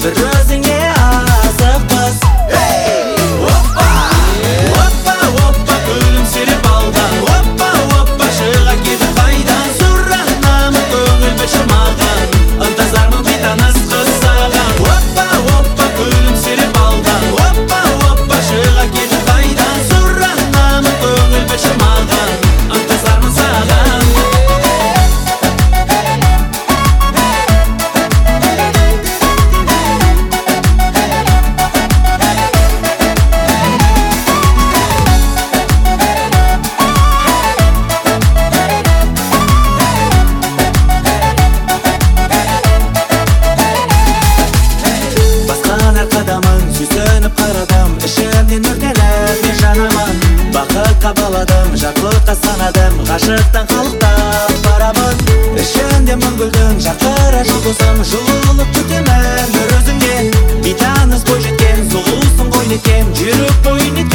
бір өзіңе асықпыз. Оппа, оппа, оппа, күлімсіреп алдан. Оппа, оппа, шыға кетіп қайдан. Сұранамын көңіл бір шымаған, ынтазармын бейтаныс қыз саған. Оппа, оппа, күлімсіреп алдан. Оппа, оппа, шыға кетіп қайдан. Сұранамын көңіл бір шымаған, ынтазармын саған. Басқан әр қадамын сүйсініп қарадым, ішімнен өртеніп мен жанамын. Бақытқа баладым, жақлыққа санадым, ғашықтан қалықтап барамын. Ішінде мың гүлдің жарқыра жұлдызым, жылылып күтемін бір өзіңнен. Бейтаныс бойжеткен, сұлусың ғой неткен, жүрек бойын